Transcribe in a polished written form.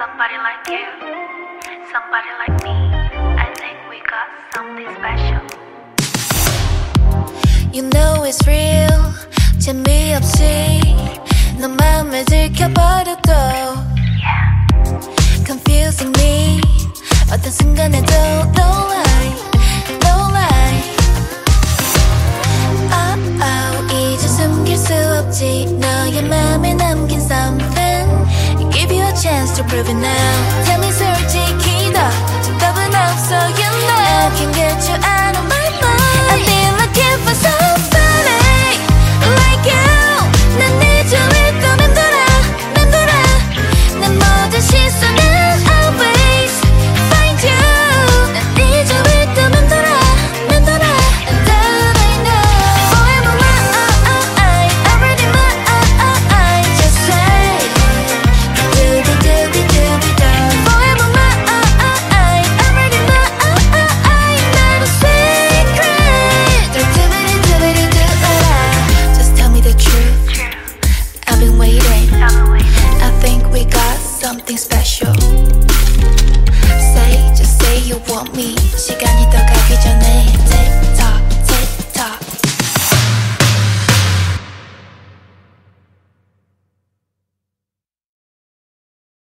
Somebody like you, somebody like me. I think we got something special. You know it's real. 재미없이 너 맘을 들켜버려도 Confusing me. 어떤 순간에도 no lie, no lie. 이제 숨길 수 없지. 너의 맘에 남긴 something. Give you a chance to prove it now. Tell me 솔직히 더 정답은 없어, you know. I can get you out of my mind. I've been looking for somebody like you. 난 네 주위를 또 맴돌아. 내 모든 시선은 always find you. 난 네 주위를 또 맴돌아. And that I know. Forever mine, already mine. Just say do-be-do-be-do-be-do. Forever mine, already mine. Not a secret. Do-be-do-be-do-be-do. Just tell me the truth. I've been waiting. I think we got something special. Just say you want me. 시간